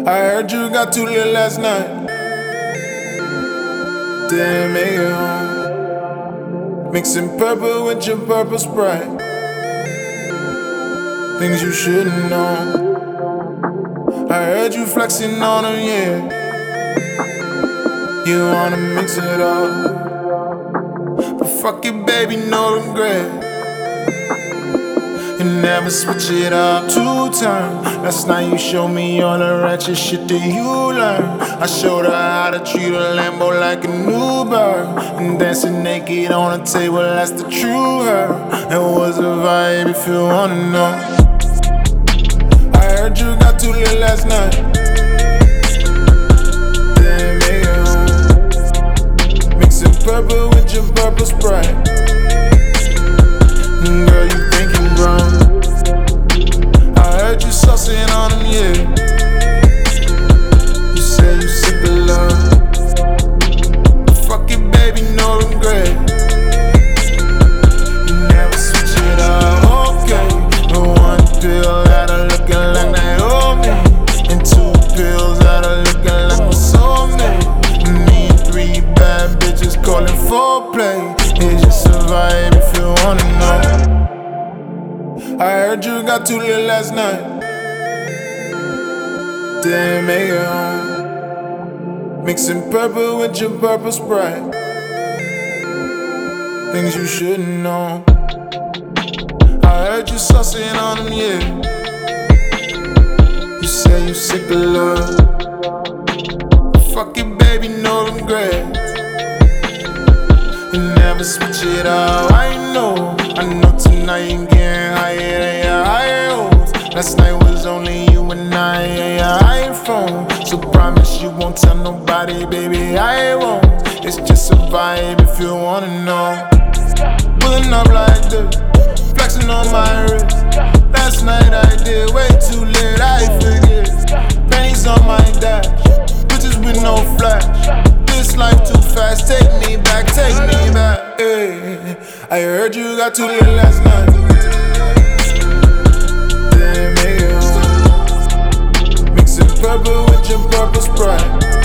I heard you got too lit last night. Didn't make it home. Mixing purple with your purple Sprite. Things you shouldn't know. I heard you flexing on them, yeah. You wanna mix it up, but fuck it, baby, no regret. You never switch it up 2 times. Last night you showed me all the ratchet shit that you learned. I showed her how to treat a Lambo like a new bird, and dancing naked on a table, that's the true her. It was a vibe if you wanna know. I heard you got too lit last night. Didn't make it home. Mixing purple with your purple Sprite. Girl, you think you grown. I heard you saucing on them, yeah. You say you sick of love. Fuck it, baby, no regret. You never switch it up, okay. The 1 pill got her looking like Naomi, and 2 pills got her looking like my soulmate. Me and 3 bad bitches calling foreplay. It's just a vibe if you wanna know. I heard you got too lit last night. Didn't make it home. Mixing purple with your purple Sprite. Things you shouldn't know. I heard you saucing on them, yeah. You say you sick of love. Fuck it, baby, no regret. You never switch it up, I know tonight you getting higher than your higher hopes. Last night was only you and I and your iPhone. So promise you won't tell nobody, baby, I won't. It's just a vibe if you wanna know. Pulling up like this, flexing on my wrist. Last night I did way too lit, I forget. Pennies on my dash, bitches with no flash. This life too fast, take me back, take me back. Hey, I heard you got too lit last night. Didn't make it home. Mixing purple with your purple Sprite.